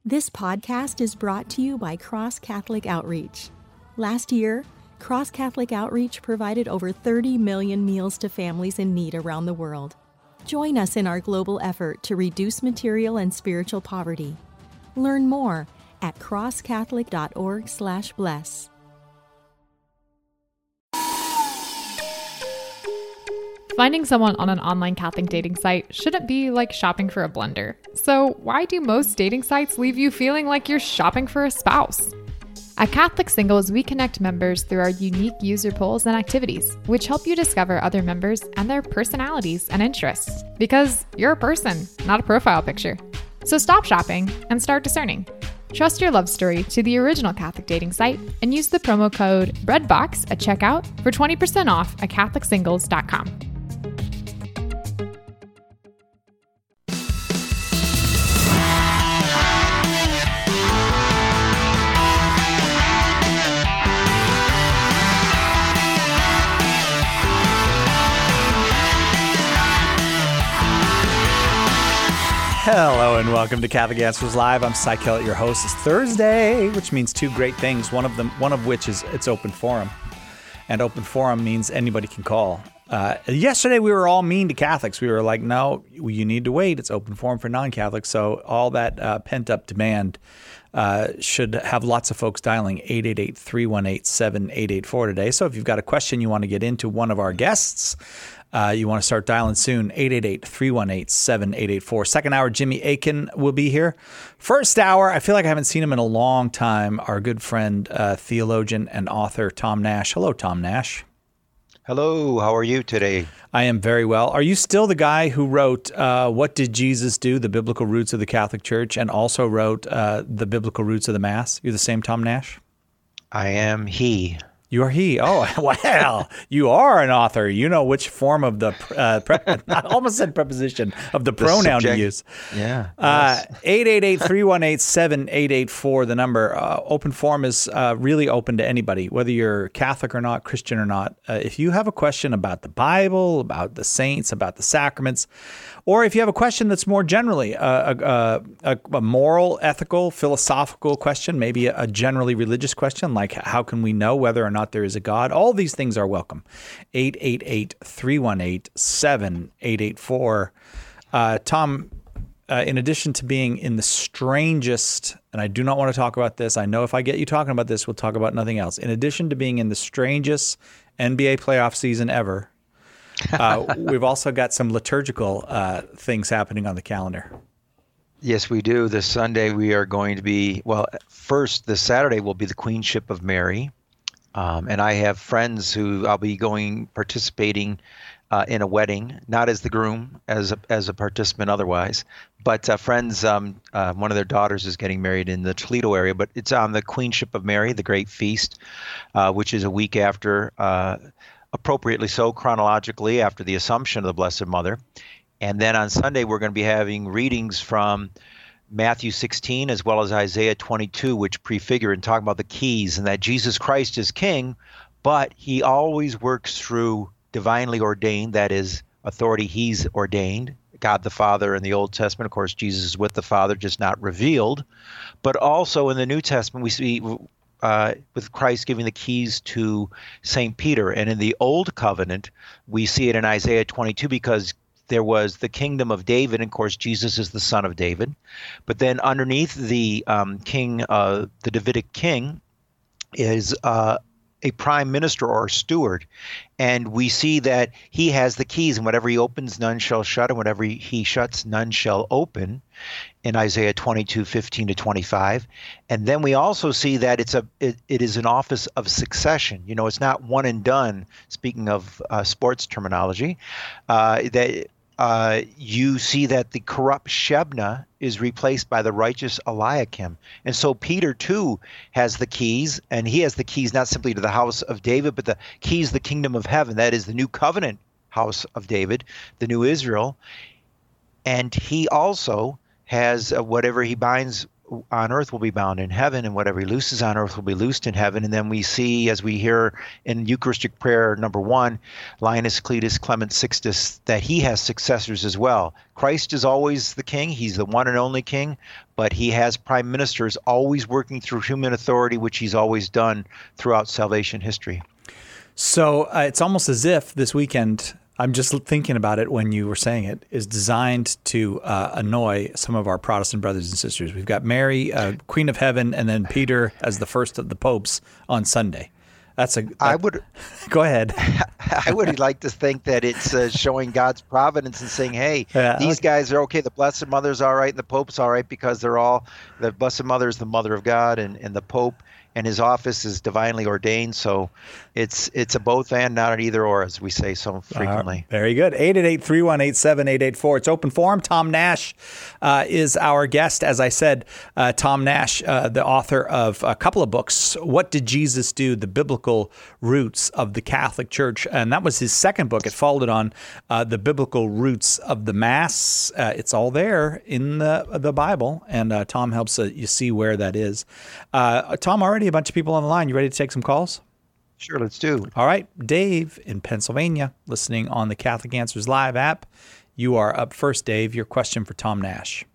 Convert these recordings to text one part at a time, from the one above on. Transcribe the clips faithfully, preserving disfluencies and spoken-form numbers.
This podcast is brought to you by Cross Catholic Outreach. Last year, Cross Catholic Outreach provided over thirty million meals to families in need around the world. Join us in our global effort to reduce material and spiritual poverty. Learn more at cross catholic dot org slash bless. Finding someone on an online Catholic dating site shouldn't be like shopping for a blender. So why do most dating sites leave you feeling like you're shopping for a spouse? At Catholic Singles, we connect members through our unique user polls and activities, which help you discover other members and their personalities and interests. Because you're a person, not a profile picture. So stop shopping and start discerning. Trust your love story to the original Catholic dating site and use the promo code BREADBOX at checkout for twenty percent off at catholic singles dot com. Hello and welcome to Catholic Answers Live. I'm Cy Kellett, your host. It's Thursday, which means two great things. One of them, one of which is it's open forum, and open forum means anybody can call. Uh, yesterday we were all mean to Catholics. We were like, "No, you need to wait. It's open forum for non-Catholics." So all that uh, pent-up demand uh, should have lots of folks dialing eight eight eight, three one eight, seven eight eight four today. So if you've got a question you want to get into one of our guests. Uh, you want to start dialing soon, eight eight eight, three one eight, seven eight eight four. Second hour, Jimmy Akin will be here. First hour, I feel like I haven't seen him in a long time, our good friend, uh, theologian and author, Tom Nash. Hello, Tom Nash. Hello, how are you today? I am very well. Are you still the guy who wrote uh, What Did Jesus Do? The Biblical Roots of the Catholic Church, and also wrote uh, The Biblical Roots of the Mass? You're the same Tom Nash? I am he. You are he. Oh, well, you are an author. You know which form of the, uh, pre- I almost said preposition, of the, the pronoun subject. To use. Yeah. Uh, eight eight eight, three one eight, seven eight eight four, the number. Uh, open forum is uh, really open to anybody, whether you're Catholic or not, Christian or not. Uh, if you have a question about the Bible, about the saints, about the sacraments, or if you have a question that's more generally uh, a, a, a moral, ethical, philosophical question, maybe a, a generally religious question, like how can we know whether or not there is a God? All these things are welcome. eight eight eight, three one eight, seven eight eight four. Uh, Tom, uh, in addition to being in the strangest, and I do not want to talk about this, I know if I get you talking about this, we'll talk about nothing else. In addition to being in the strangest N B A playoff season ever, uh, we've also got some liturgical uh, things happening on the calendar. Yes, we do. This Sunday we are going to be, well, first, this Saturday will be the Queenship of Mary. Um, and I have friends who I'll be going, participating uh, in a wedding, not as the groom, as a, as a participant otherwise, but uh, friends, um, uh, one of their daughters is getting married in the Toledo area, but it's on the Queenship of Mary, the Great Feast, uh, which is a week after, uh, appropriately so, chronologically, after the Assumption of the Blessed Mother. And then on Sunday, we're going to be having readings from Matthew sixteen as well as Isaiah twenty-two, which prefigure and talk about the keys and that Jesus Christ is king, but he always works through divinely ordained, that is, authority he's ordained, God the Father in the Old Testament. Of course, Jesus is with the Father, just not revealed. But also in the New Testament, we see uh, with Christ giving the keys to Saint Peter. And in the Old Covenant, we see it in Isaiah twenty-two because there was the kingdom of David, and of course, Jesus is the son of David. But then underneath the um, king, uh, the Davidic king, is uh, a prime minister or steward. And we see that he has the keys, and whatever he opens, none shall shut, and whatever he shuts, none shall open, in Isaiah twenty-two, fifteen to twenty-five. And then we also see that it's a it, it is an office of succession. You know, it's not one and done, speaking of uh, sports terminology, uh, that Uh, you see that the corrupt Shebna is replaced by the righteous Eliakim. And so Peter, too, has the keys, and he has the keys not simply to the house of David, but the keys to the kingdom of heaven. That is the new covenant house of David, the new Israel. And he also has uh, whatever he binds on earth will be bound in heaven, and whatever he looses on earth will be loosed in heaven. And then we see, as we hear in Eucharistic prayer number one, Linus, Cletus, Clement, Sixtus, that he has successors as well. Christ is always the king. He's the one and only king, but he has prime ministers always working through human authority, which he's always done throughout salvation history. So uh, it's almost as if this weekend, I'm just thinking about it when you were saying it, is designed to uh, annoy some of our Protestant brothers and sisters. We've got Mary, uh, Queen of Heaven, and then Peter as the first of the popes on Sunday. That's a. That, I would go ahead. I would like to think that it's uh, showing God's providence and saying, "Hey, yeah, these okay. guys are okay. The Blessed Mother's all right, and the Pope's all right because they're all the Blessed Mother is the Mother of God, and, and the Pope and his office is divinely ordained." So it's it's a both and, not an either or, as we say so frequently. Uh, very good. eight eight eight, three one eight, seven eight eight four. It's open forum. Tom Nash uh, is our guest. As I said, uh, Tom Nash, uh, the author of a couple of books, What Did Jesus Do? The Biblical Roots of the Catholic Church. And that was his second book. It followed on uh, The Biblical Roots of the Mass. Uh, it's all there in the, the Bible. And uh, Tom helps uh, you see where that is. Uh, Tom, already a bunch of people on the line. You ready to take some calls? Sure, let's do. All right. Dave in Pennsylvania, listening on the Catholic Answers Live app. You are up first, Dave. Your question for Tom Nash.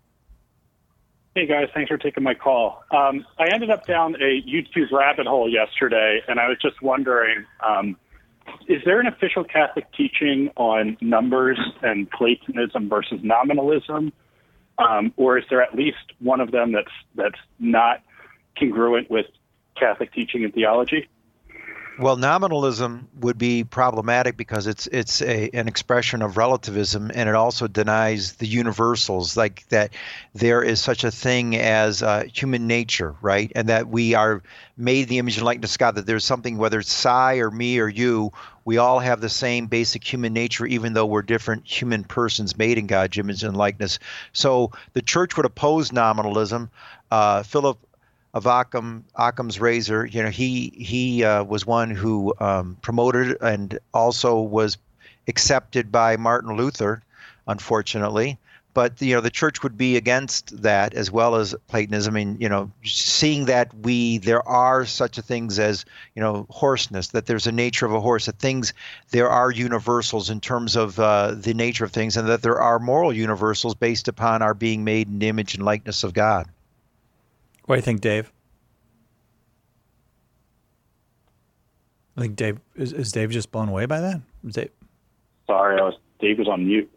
Hey, guys. Thanks for taking my call. Um, I ended up down a YouTube rabbit hole yesterday, and I was just wondering, um, is there an official Catholic teaching on numbers and Platonism versus nominalism? Um, or is there at least one of them that's that's not congruent with Catholic teaching and theology? Well, nominalism would be problematic because it's it's a, an expression of relativism, and it also denies the universals, like that there is such a thing as uh, human nature, right? And that we are made in the image and likeness of God, that there's something, whether it's Cy or me or you, we all have the same basic human nature, even though we're different human persons made in God's image and likeness. So the church would oppose nominalism. Uh, Philip of Occam, Occam's razor, you know, he he uh, was one who um, promoted and also was accepted by Martin Luther, unfortunately. But you know, the church would be against that, as well as Platonism. I mean, you know, seeing that we there are such a things as, you know, hoarseness, that there's a nature of a horse, that things there are universals in terms of uh, the nature of things, and that there are moral universals based upon our being made in the image and likeness of God. What do you think, Dave? I think Dave is, is Dave just blown away by that? Is Dave? Sorry, I was Dave was on mute.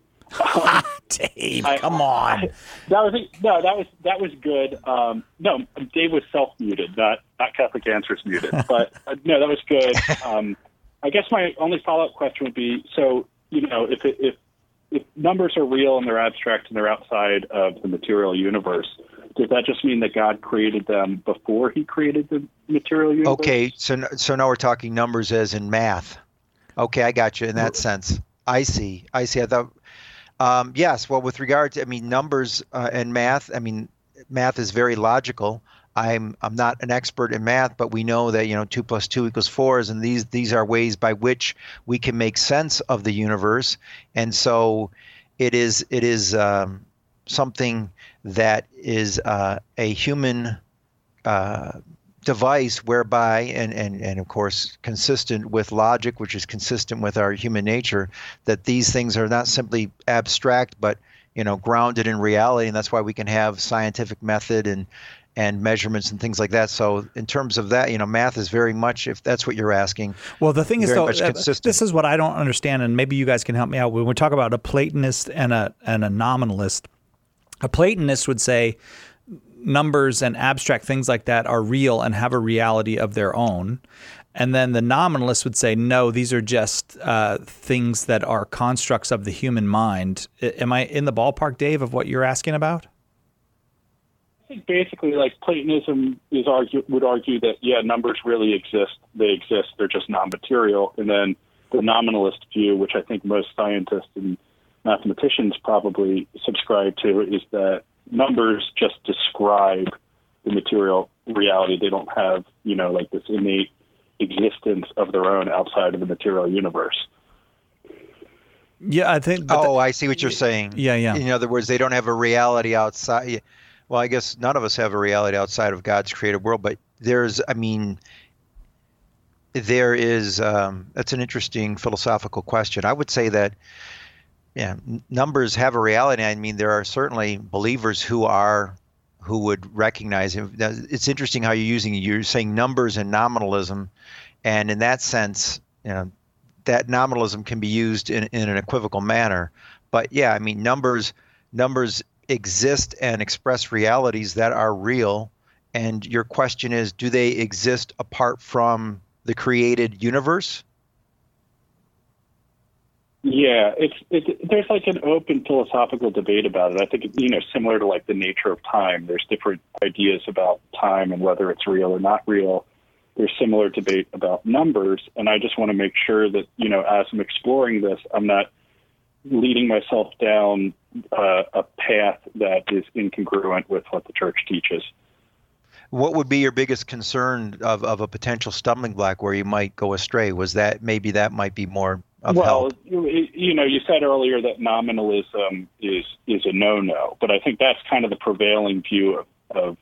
Dave, I, come on. I, that was no, that was that was good. Um, no, Dave was self-muted, not not Catholic Answers muted. But uh, no, that was good. Um, I guess my only follow-up question would be: so you know, if it, if if numbers are real and they're abstract and they're outside of the material universe, does that just mean that God created them before he created the material universe? Okay, so so now we're talking numbers as in math. Okay, I got you in that sense. I see. I see. I thought, um, yes, well, with regard to, I mean, numbers uh, and math, I mean, math is very logical. I'm I'm not an expert in math, but we know that, you know, two plus two equals four, and these these are ways by which we can make sense of the universe. And so it is it is um, something that is uh, a human uh, device whereby, and, and, and of course consistent with logic, which is consistent with our human nature, that these things are not simply abstract, but, you know, grounded in reality. And that's why we can have scientific method and and measurements and things like that. So in terms of that, you know, math is very much, if that's what you're asking. Well, the thing is, though, uh, consistent. This is what I don't understand, and maybe you guys can help me out. When we talk about a Platonist and a and a nominalist, a Platonist would say numbers and abstract things like that are real and have a reality of their own. And then the nominalist would say, no, these are just uh, things that are constructs of the human mind. I, am I in the ballpark, Dave, of what you're asking about? I think basically, like, Platonism is argue, would argue that, yeah, numbers really exist. They exist. They're just non-material. And then the nominalist view, which I think most scientists and mathematicians probably subscribe to, is that numbers just describe the material reality. They don't have, you know, like this innate existence of their own outside of the material universe. Yeah, I think. Oh, I see what you're saying. Yeah, yeah. In other words, they don't have a reality outside. Well, I guess none of us have a reality outside of God's created world, but there's, I mean, there is, um, that's an interesting philosophical question. I would say that, yeah, numbers have a reality. I mean, there are certainly believers who are, who would recognize it. It's interesting how you're using, you're saying numbers and nominalism. And in that sense, you know, that nominalism can be used in, in an equivocal manner. But yeah, I mean, numbers, numbers exist and express realities that are real. And your question is, do they exist apart from the created universe? Yeah, it's it, there's like an open philosophical debate about it. I think, you know, similar to like the nature of time, there's different ideas about time and whether it's real or not real. There's similar debate about numbers, and I just want to make sure that, you know, as I'm exploring this, I'm not leading myself down uh, a path that is incongruent with what the church teaches. What would be your biggest concern of, of a potential stumbling block where you might go astray? Was that maybe that might be more of well, help? you, you know, you said earlier that nominalism is is a no-no, but I think that's kind of the prevailing view of, of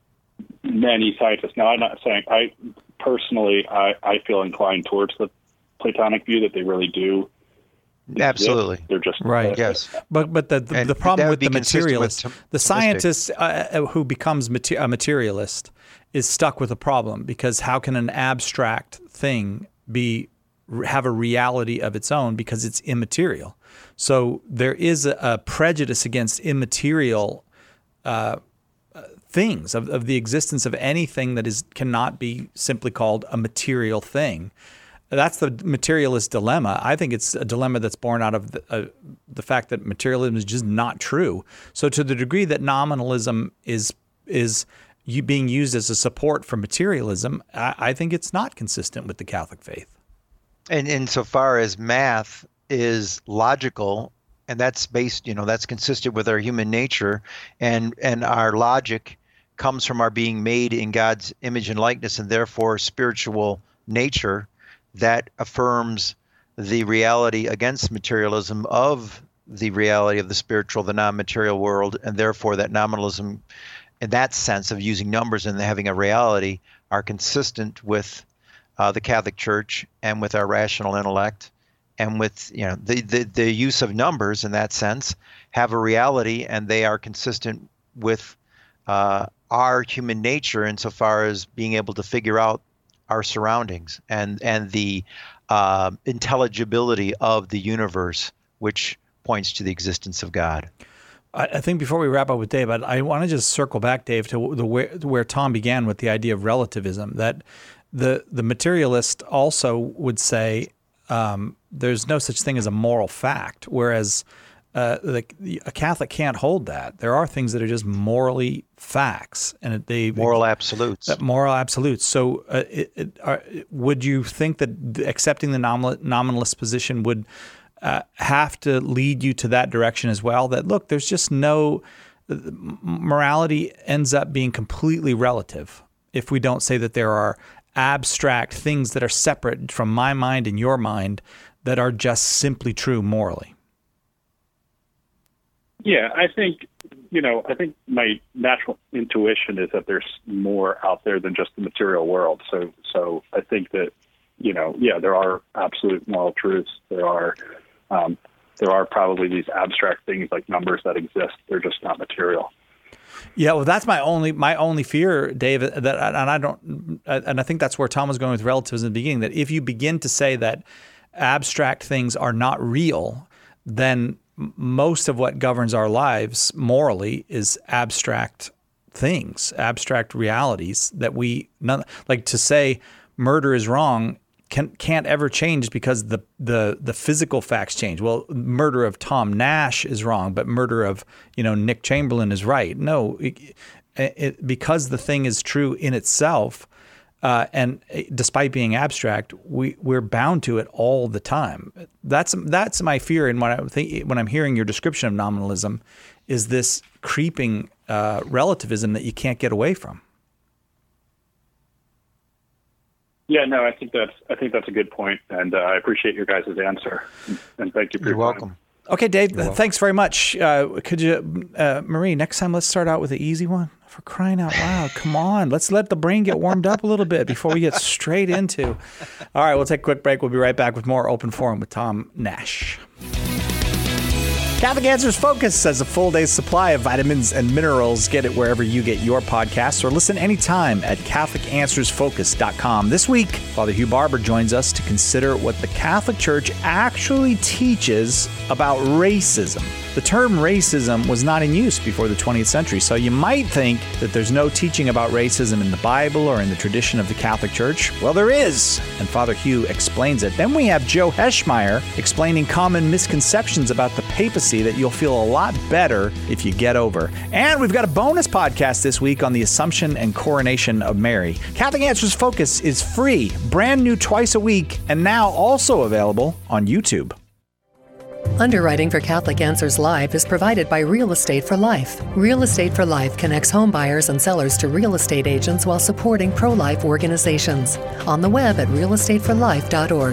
many scientists. Now, I'm not saying I personally I, I feel inclined towards the Platonic view that they really do. Absolutely, exist. They're just right. Uh, yes, but but the the, the problem with the materialist, with the scientist uh, who becomes mater- a materialist is stuck with a problem, because how can an abstract thing be have a reality of its own because it's immaterial? So there is a, a prejudice against immaterial uh, things, of, of the existence of anything that is cannot be simply called a material thing. That's the materialist dilemma. I think it's a dilemma that's born out of the, uh, the fact that materialism is just not true. So to the degree that nominalism is is you being used as a support for materialism, I, I think it's not consistent with the Catholic faith. And insofar as math is logical, and that's based, you know, that's consistent with our human nature, and and our logic comes from our being made in God's image and likeness, and therefore spiritual nature, that affirms the reality against materialism of the reality of the spiritual, the non-material world, and therefore that nominalism, in that sense of using numbers and having a reality, are consistent with uh, the Catholic Church and with our rational intellect, and with, you know, the, the the use of numbers in that sense have a reality, and they are consistent with uh, our human nature insofar as being able to figure out our surroundings and and the uh, intelligibility of the universe, which points to the existence of God. I, I think before we wrap up with Dave, I, I want to just circle back, Dave, to the where, where Tom began with the idea of relativism. That the the materialist also would say um, there's no such thing as a moral fact, whereas Uh, the, a Catholic can't hold that. There are things that are just morally facts, and they moral absolutes. Uh, moral absolutes. So, uh, it, it, are, would you think that accepting the nominal, nominalist position would uh, have to lead you to that direction as well? That look, there's just no morality ends up being completely relative if we don't say that there are abstract things that are separate from my mind and your mind that are just simply true morally. Yeah, I think, you know, I think my natural intuition is that there's more out there than just the material world. So, so I think that, you know, yeah, there are absolute moral truths. There are, um, there are probably these abstract things like numbers that exist. They're just not material. Yeah, well, that's my only my only fear, David. That, and I don't, and I think that's where Tom was going with relativism in the beginning. That if you begin to say that abstract things are not real, then most of what governs our lives morally is abstract things, abstract realities that we none, like to say murder is wrong can, can't ever change because the, the the physical facts change. Well, murder of Tom Nash is wrong, but murder of, you know, Nick Chamberlain is right. No, it, it, because the thing is true in itself. Uh, and despite being abstract, we we're bound to it all the time. That's that's my fear. And when I think when I'm hearing your description of nominalism, is this creeping uh, relativism that you can't get away from. Yeah, no, I think that's I think that's a good point, and uh, I appreciate your guys' answer. And thank you for You're your welcome. time. Okay, Dave, thanks very much. Uh, could you, uh, Marie, next time let's start out with the easy one. For crying out loud, come on. Let's let the brain get warmed up a little bit before we get straight into. All right, we'll take a quick break. We'll be right back with more Open Forum with Tom Nash. Catholic Answers Focus has a full day's supply of vitamins and minerals. Get it wherever you get your podcasts or listen anytime at Catholic Answers Focus dot com. This week, Father Hugh Barber joins us to consider what the Catholic Church actually teaches about racism. The term racism was not in use before the twentieth century, so you might think that there's no teaching about racism in the Bible or in the tradition of the Catholic Church. Well, there is, and Father Hugh explains it. Then we have Joe Heschmeyer explaining common misconceptions about the papacy that you'll feel a lot better if you get over. And we've got a bonus podcast this week on the Assumption and Coronation of Mary. Catholic Answers Focus is free, brand new twice a week, and now also available on YouTube. Underwriting for Catholic Answers Live is provided by Real Estate for Life. Real Estate for Life connects home buyers and sellers to real estate agents while supporting pro-life organizations. On the web at real estate for life dot org.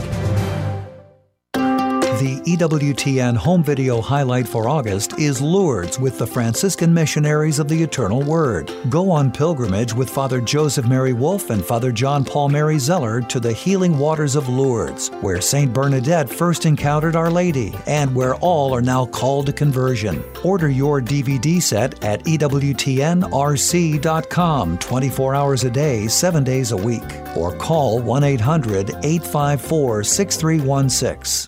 The E W T N home video highlight for August is Lourdes with the Franciscan Missionaries of the Eternal Word. Go on pilgrimage with Father Joseph Mary Wolfe and Father John Paul Mary Zeller to the healing waters of Lourdes, where Saint Bernadette first encountered Our Lady, and where all are now called to conversion. Order your D V D set at E W T N R C dot com, twenty-four hours a day, seven days a week, or call one eight hundred, eight five four, six three one six.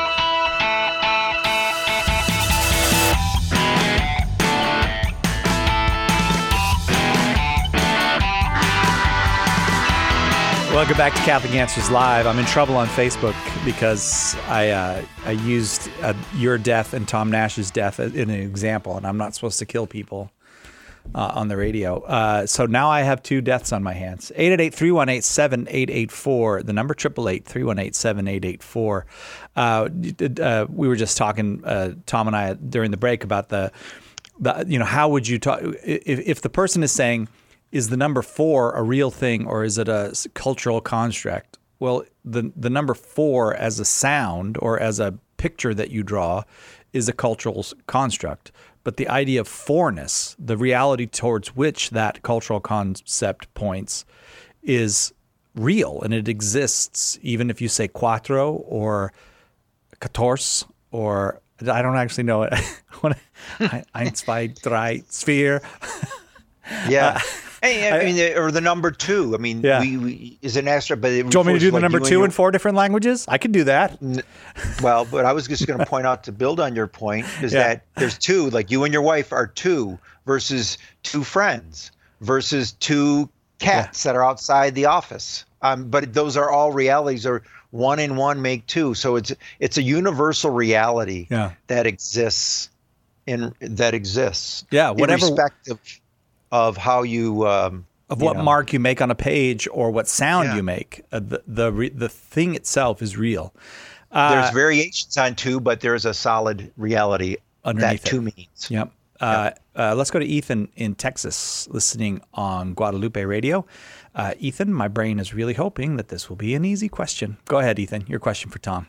Welcome back to Catholic Answers Live. I'm in trouble on Facebook because I uh, I used uh, your death and Tom Nash's death in an example, and I'm not supposed to kill people uh, on the radio. Uh, so now I have two deaths on my hands. eight eight eight, three one eight, seven eight eight four, the number eight eight eight, three one eight, seven eight eight four. Uh, uh, we were just talking, uh, Tom and I, during the break about the, the you know, how would you talk, if, if the person is saying, is the number four a real thing or is it a cultural construct? Well, the the number four as a sound or as a picture that you draw is a cultural construct. But the idea of fourness, the reality towards which that cultural concept points, is real and it exists, even if you say cuatro or catorce or I don't actually know it. Eins, zwei, drei, sphere. Yeah. Hey, I mean, or the number two. I mean, yeah. we, we is an extra. But it do you want me to do the like number two your, in four different languages? I could do that. Well, but I was just going to point out to build on your point is yeah. that there's two. Like you and your wife are two versus two friends versus two cats yeah. that are outside the office. Um, but those are all realities. Or one and one make two. So it's it's a universal reality yeah. that exists in that exists. Yeah, whatever. Irrespective of how you um, of you what know. mark you make on a page or what sound yeah. you make, uh, the the re- the thing itself is real. Uh, There's variations on two, but there's a solid reality underneath that two it. means. Yep. Uh, yep. Uh, let's go to Ethan in Texas, listening on Guadalupe Radio. Uh, Ethan, my brain is really hoping that this will be an easy question. Go ahead, Ethan. Your question for Tom.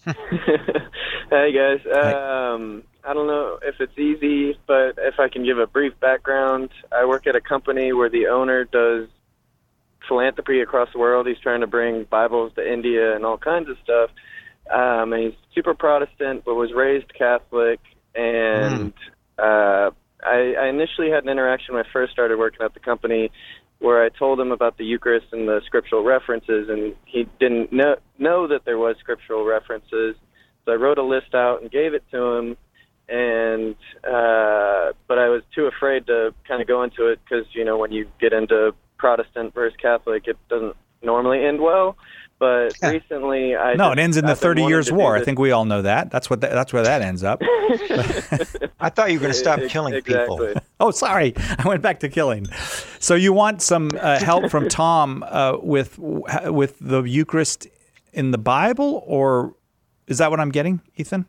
Hey guys. Um, I don't know if it's easy, but if I can give a brief background, I work at a company where the owner does philanthropy across the world. He's trying to bring Bibles to India and all kinds of stuff. Um, and he's super Protestant, but was raised Catholic. And mm. uh, I, I initially had an interaction when I first started working at the company where I told him about the Eucharist and the scriptural references, and he didn't know, know that there was scriptural references. So I wrote a list out and gave it to him. And uh, but I was too afraid to kind of go into it because, you know, when you get into Protestant versus Catholic, it doesn't normally end well. But yeah. recently, I no, just, it ends in the I've Thirty Years' War. I think we all know that. That's what that, that's where that ends up. I thought you were going to stop killing exactly. people. Oh, sorry, I went back to killing. So you want some uh, help from Tom uh, with with the Eucharist in the Bible, or is that what I'm getting, Ethan?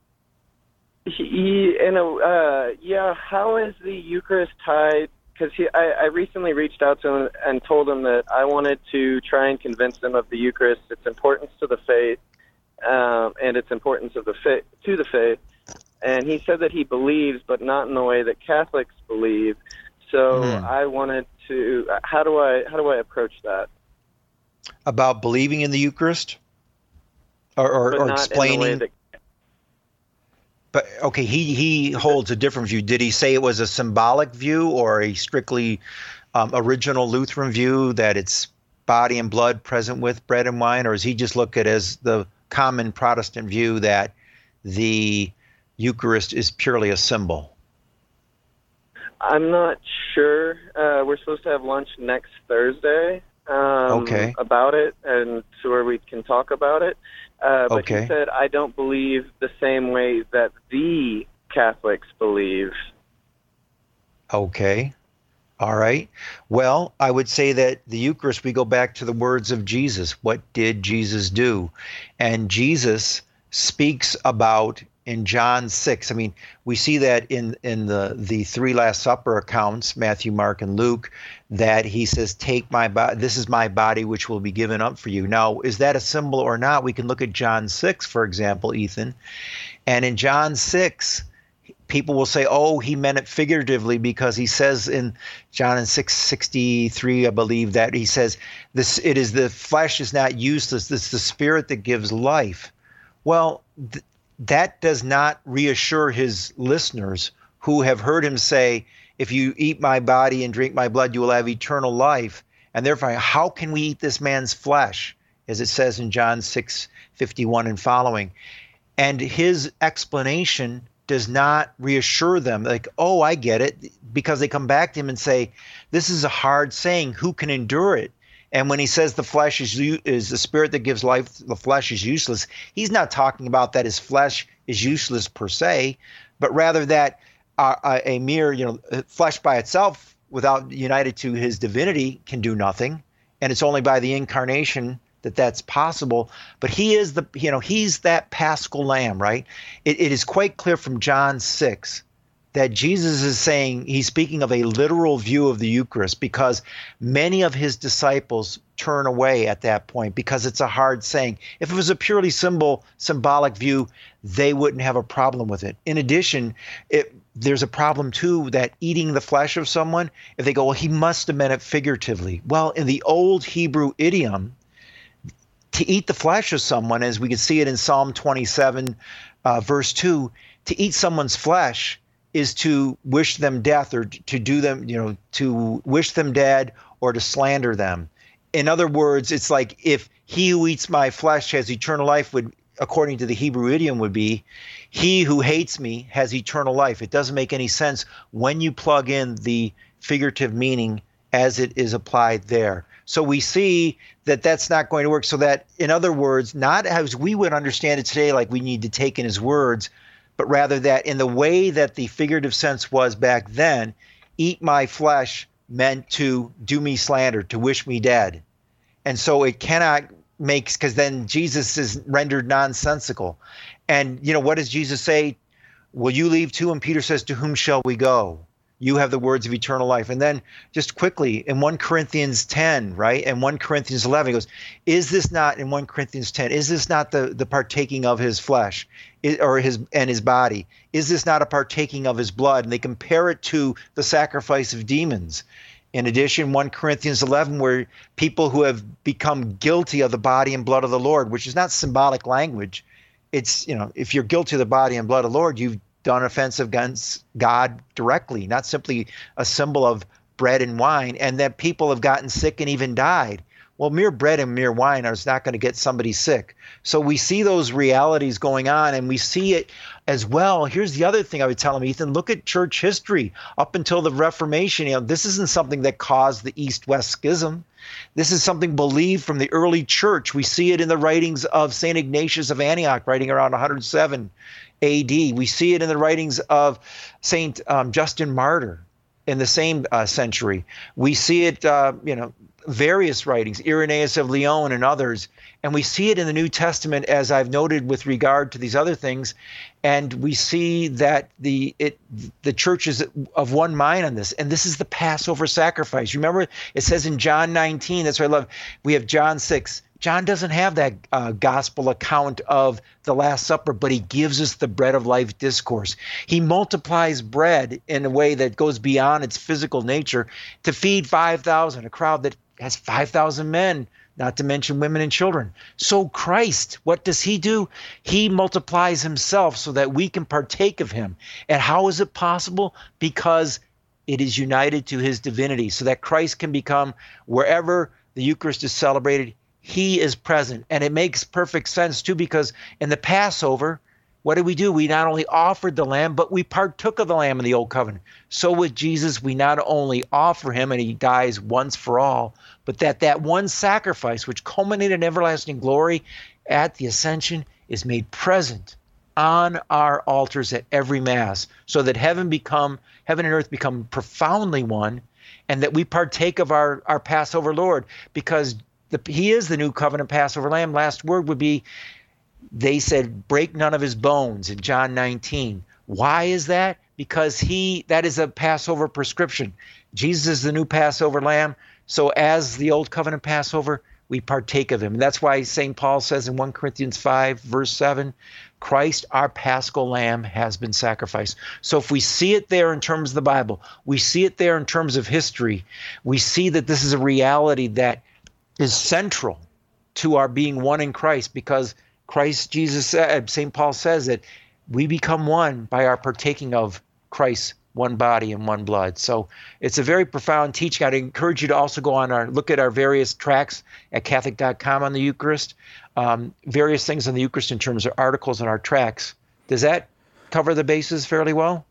He, in a, uh, yeah, how is the Eucharist tied? Because I, I recently reached out to him and told him that I wanted to try and convince him of the Eucharist, its importance to the faith, um, and its importance of the faith to the faith. and he said that he believes, but not in the way that Catholics believe. So Mm. I wanted to. How do I how do I approach that? About believing in the Eucharist, or or, But or not in the explaining. way that But okay, he he holds a different view. Did he say it was a symbolic view or a strictly um, original Lutheran view that it's body and blood present with bread and wine, or does he just look at it as the common Protestant view that the Eucharist is purely a symbol? I'm not sure. Uh, we're supposed to have lunch next Thursday um, Okay. about it, and so where we can talk about it. Uh, but Okay. he said, I don't believe the same way that the Catholics believe. Okay. All right. Well, I would say that the Eucharist, we go back to the words of Jesus. What did Jesus do? And Jesus speaks about in John six. I mean, we see that in, in the, the three Last Supper accounts, Matthew, Mark, and Luke, that he says, take my body, this is my body, which will be given up for you. Now, is that a symbol or not? We can look at John six, for example, Ethan. And in John six, people will say, oh, he meant it figuratively, because he says in John six sixty-three, I believe, that he says, this, it is the flesh is not useless. It's the spirit that gives life. Well, th- that does not reassure his listeners who have heard him say, if you eat my body and drink my blood, you will have eternal life. And therefore, how can we eat this man's flesh? As it says in John six fifty-one and following. And his explanation does not reassure them, like, oh, I get it, because they come back to him and say, this is a hard saying, who can endure it? And when he says the flesh is is the spirit that gives life, the flesh is useless, he's not talking about that his flesh is useless per se, but rather that uh, a mere, you know, flesh by itself, without united to his divinity, can do nothing, and it's only by the incarnation that that's possible. But he is the, you know, he's that Paschal Lamb, right? It, it is quite clear from John six that Jesus is saying, he's speaking of a literal view of the Eucharist, because many of his disciples turn away at that point because it's a hard saying. If it was a purely symbol, symbolic view, they wouldn't have a problem with it. In addition, it, there's a problem too that eating the flesh of someone, if they go, well, he must have meant it figuratively. Well, in the old Hebrew idiom, to eat the flesh of someone, as we can see it in Psalm twenty-seven, uh, verse two, to eat someone's flesh is to wish them death, or to do them, you know, to wish them dead or to slander them. In other words, it's like if he who eats my flesh has eternal life, would, according to the Hebrew idiom, would be, he who hates me has eternal life. It doesn't make any sense when you plug in the figurative meaning as it is applied there. So we see that that's not going to work. So that, in other words, not as we would understand it today, like we need to take in his words, but rather that in the way that the figurative sense was back then, eat my flesh meant to do me slander, to wish me dead. And so it cannot make, because then Jesus is rendered nonsensical. And, you know, what does Jesus say? Will you leave too? And Peter says, to whom shall we go? You have the words of eternal life. And then just quickly, in First Corinthians ten, right? And First Corinthians eleven, he goes, is this not, in First Corinthians ten, is this not the, the partaking of his flesh is, or his and his body? Is this not a partaking of his blood? And they compare it to the sacrifice of demons. In addition, First Corinthians eleven, where people who have become guilty of the body and blood of the Lord, which is not symbolic language. It's, you know, if you're guilty of the body and blood of the Lord, you've done offense against God directly, not simply a symbol of bread and wine, and that people have gotten sick and even died. Well, mere bread and mere wine is not going to get somebody sick. So we see those realities going on, and we see it as well. Here's the other thing I would tell him, Ethan, look at church history. Up until the Reformation, you know, this isn't something that caused the East-West schism. This is something believed from the early church. We see it in the writings of Saint Ignatius of Antioch, writing around one hundred seven A D. We see it in the writings of Saint um, Justin Martyr in the same uh, century. We see it, uh, you know, various writings, Irenaeus of Lyon and others. And we see it in the New Testament, as I've noted with regard to these other things. And we see that the it the church is of one mind on this. And this is the Passover sacrifice. Remember, it says in John nineteen, that's what I love. We have John six, John doesn't have that uh, gospel account of the Last Supper, but he gives us the bread of life discourse. He multiplies bread in a way that goes beyond its physical nature to feed five thousand, a crowd that has five thousand men, not to mention women and children. So Christ, what does he do? He multiplies himself so that we can partake of him. And how is it possible? Because it is united to his divinity, so that Christ can become, wherever the Eucharist is celebrated, he is present. And it makes perfect sense too, because in the Passover, what did we do? We not only offered the lamb, but we partook of the lamb in the old covenant. So with Jesus, we not only offer him and he dies once for all, but that that one sacrifice, which culminated in everlasting glory at the ascension, is made present on our altars at every Mass, so that heaven become heaven and earth become profoundly one, and that we partake of our, our Passover Lord, because the, he is the new covenant Passover lamb. Last word would be, they said, break none of his bones in John nineteen. Why is that? Because he that is a Passover prescription. Jesus is the new Passover lamb. So as the old covenant Passover, we partake of him. And that's why Saint Paul says in First Corinthians five, verse seven, Christ, our paschal lamb, has been sacrificed. So if we see it there in terms of the Bible, we see it there in terms of history, we see that this is a reality that is central to our being one in Christ, because Christ, Jesus said, Saint Paul says that we become one by our partaking of Christ's one body and one blood. So it's a very profound teaching. I'd encourage you to also go on our, look at our various tracts at Catholic dot com on the Eucharist, um, various things on the Eucharist in terms of articles in our tracts. Does that cover the bases fairly well?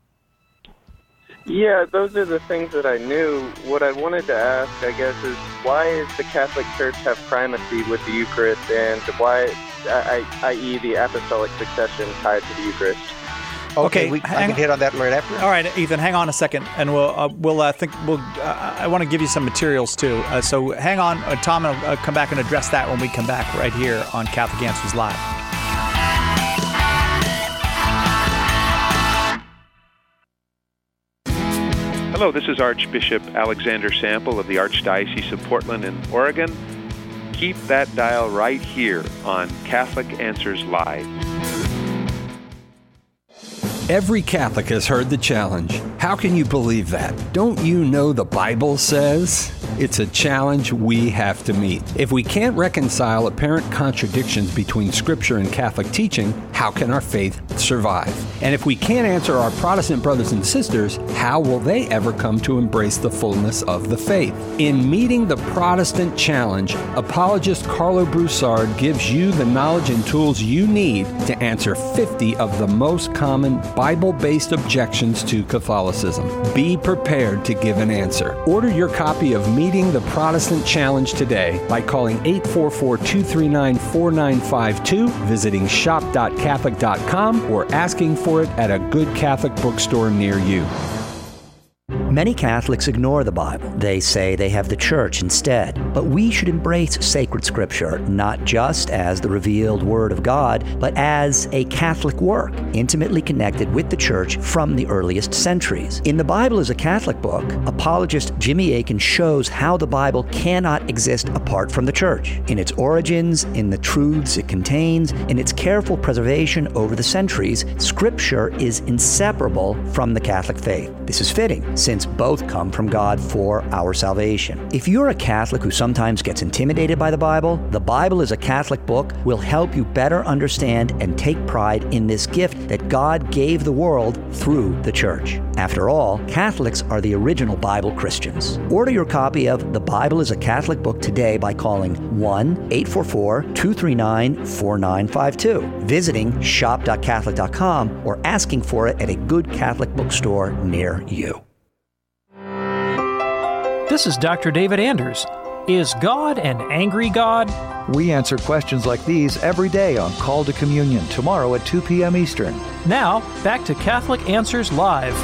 Yeah, those are the things that I knew. What I wanted to ask, I guess, is why does the Catholic Church have primacy with the Eucharist, and why, that is the apostolic succession tied to the Eucharist? Okay, Okay, we, I hang- can hit on that right after. All right, Ethan, hang on a second, and we'll uh, we'll uh, think we'll. Uh, I want to give you some materials too. Uh, so hang on, uh, Tom, and I'll uh, come back and address that when we come back right here on Catholic Answers Live. Hello, this is Archbishop Alexander Sample of the Archdiocese of Portland in Oregon. Keep that dial right here on Catholic Answers Live. Every Catholic has heard the challenge. How can you believe that? Don't you know the Bible says? It's a challenge we have to meet. If we can't reconcile apparent contradictions between Scripture and Catholic teaching, how can our faith survive? And if we can't answer our Protestant brothers and sisters, how will they ever come to embrace the fullness of the faith? In meeting the Protestant challenge, apologist Carlo Broussard gives you the knowledge and tools you need to answer fifty of the most common Bible-based objections to Catholicism. Be prepared to give an answer. Order your copy of Meeting the Protestant Challenge today by calling eight four four, two three nine, four nine five two, visiting shop dot catholic dot com, or asking for it at a good Catholic bookstore near you. Many Catholics ignore the Bible. They say they have the Church instead. But we should embrace sacred Scripture, not just as the revealed Word of God, but as a Catholic work, intimately connected with the Church from the earliest centuries. In The Bible is a Catholic Book, apologist Jimmy Akin shows how the Bible cannot exist apart from the Church, in its origins, in the truths it contains, in its careful preservation over the centuries. Scripture is inseparable from the Catholic faith. This is fitting, since both come from God for our salvation. If you're a Catholic who sometimes gets intimidated by the Bible, The Bible is a Catholic Book will help you better understand and take pride in this gift that God gave the world through the Church. After all, Catholics are the original Bible Christians. Order your copy of The Bible is a Catholic Book today by calling one eight four four, two three nine, four nine five two, visiting shop dot catholic dot com, or asking for it at a good Catholic bookstore near you. This is Doctor David Anders. Is God an angry God? We answer questions like these every day on Call to Communion, tomorrow at two p.m. Eastern. Now, back to Catholic Answers Live.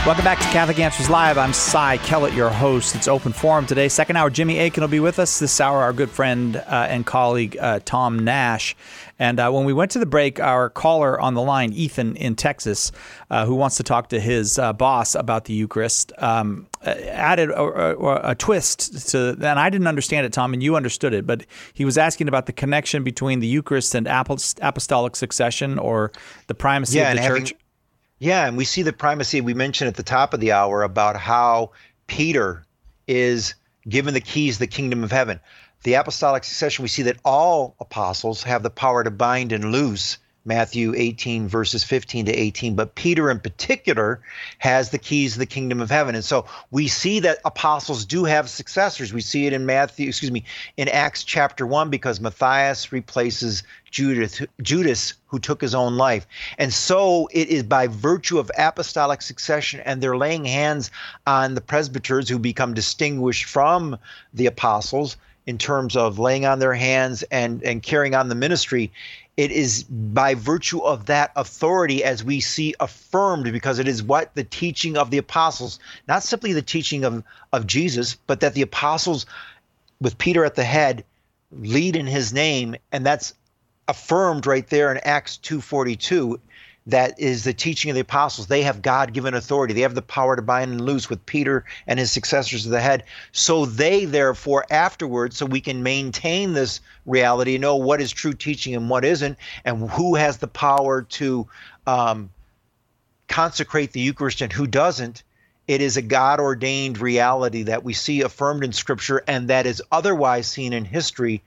Welcome back to Catholic Answers Live. I'm Cy Kellett, your host. It's open forum today. Second hour, Jimmy Akin will be with us. This hour, our good friend uh, and colleague, uh, Tom Nash. And uh, when we went to the break, our caller on the line, Ethan in Texas, uh, who wants to talk to his uh, boss about the Eucharist, um, added a, a, a twist to, and I didn't understand it, Tom, and you understood it, but he was asking about the connection between the Eucharist and apostolic succession, or the primacy yeah, of the and church. Having, yeah, and we see the primacy we mentioned at the top of the hour about how Peter is given the keys to the kingdom of heaven. The apostolic succession, we see that all apostles have the power to bind and loose, Matthew eighteen, verses fifteen to eighteen. But Peter in particular has the keys to the kingdom of heaven. And so we see that apostles do have successors. We see it in Matthew, excuse me, in Acts chapter one, because Matthias replaces Judas, Judas, who took his own life. And so it is by virtue of apostolic succession, and they're laying hands on the presbyters who become distinguished from the apostles in terms of laying on their hands and, and carrying on the ministry. It is by virtue of that authority, as we see affirmed, because it is what the teaching of the apostles, not simply the teaching of, of Jesus, but that the apostles, with Peter at the head, lead in his name. And that's affirmed right there in Acts two forty-two. That is the teaching of the apostles. They have God-given authority. They have the power to bind and loose, with Peter and his successors at the head. So they, therefore, afterwards, so we can maintain this reality, know what is true teaching and what isn't, and who has the power to um, consecrate the Eucharist and who doesn't. It is a God-ordained reality that we see affirmed in Scripture, and that is otherwise seen in history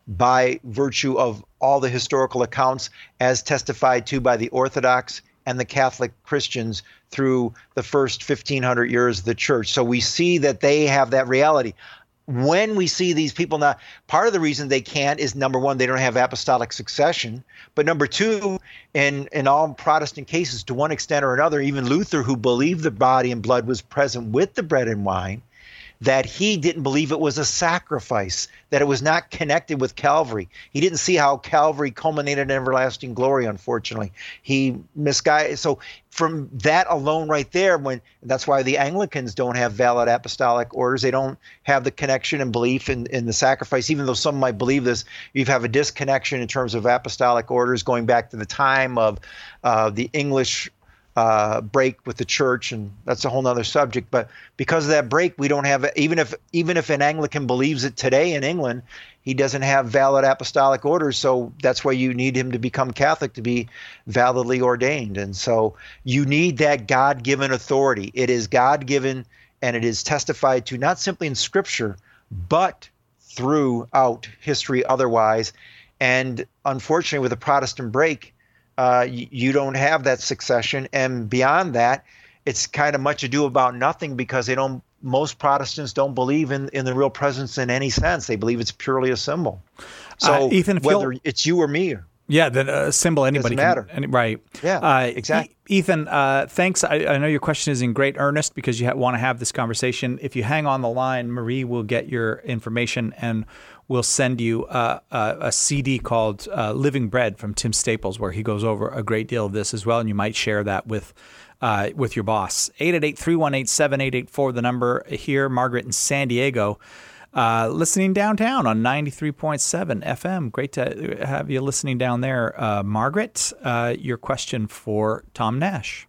by virtue of all the historical accounts, as testified to by the Orthodox and the Catholic Christians through the first fifteen hundred years of the church. So we see that they have that reality. When we see these people not, part of the reason they can't is, number one, they don't have apostolic succession. But number two, in, in all Protestant cases, to one extent or another, even Luther, who believed the body and blood was present with the bread and wine, that he didn't believe it was a sacrifice, that it was not connected with Calvary. He didn't see how Calvary culminated in everlasting glory, unfortunately. He misguided. So from that alone right there, when that's why the Anglicans don't have valid apostolic orders. They don't have the connection and belief in, in the sacrifice. Even though some might believe this, you have a disconnection in terms of apostolic orders going back to the time of uh, the English Uh, break with the church, and that's a whole nother subject. But because of that break, we don't have, even if even if an Anglican believes it today in England, he doesn't have valid apostolic orders. So that's why you need him to become Catholic to be validly ordained. And so you need that God-given authority. It is God-given, and it is testified to not simply in Scripture, but throughout history otherwise. And unfortunately, with the Protestant break, Uh, you, you don't have that succession, and beyond that, it's kind of much ado about nothing, because they don't. Most Protestants don't believe in, in the real presence in any sense. They believe it's purely a symbol. So uh, Ethan, whether it's you or me, or, yeah, the uh, symbol anybody doesn't matter. Can, any, right? Yeah, uh, exactly. E- Ethan, uh, thanks. I, I know your question is in great earnest because you ha- want to have this conversation. If you hang on the line, Marie will get your information and we'll send you uh, a, a C D called uh, Living Bread from Tim Staples, where he goes over a great deal of this as well, and you might share that with uh, with your boss. eight eight eight, three one eight, seven eight eight four, the number here. Margaret in San Diego, uh, listening downtown on ninety-three point seven F M. Great to have you listening down there. Uh, Margaret, uh, your question for Tom Nash.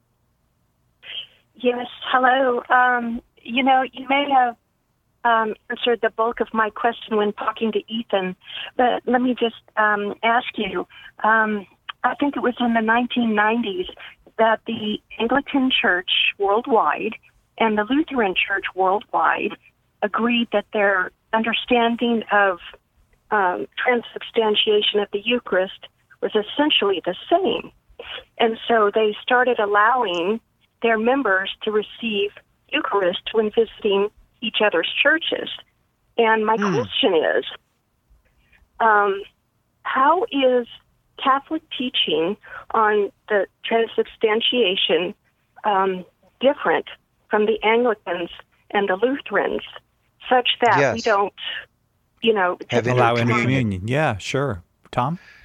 Yes, hello. Um, you know, you may have Um, answered the bulk of my question when talking to Ethan, but let me just um, ask you. Um, I think it was in the nineteen nineties that the Anglican Church worldwide and the Lutheran Church worldwide agreed that their understanding of um, transubstantiation of the Eucharist was essentially the same. And so they started allowing their members to receive Eucharist when visiting each other's churches. And my mm. question is, um, how is Catholic teaching on the transubstantiation um, different from the Anglicans and the Lutherans, such that yes. we don't, you know, have allow intercommunion? Yeah, sure. Tom?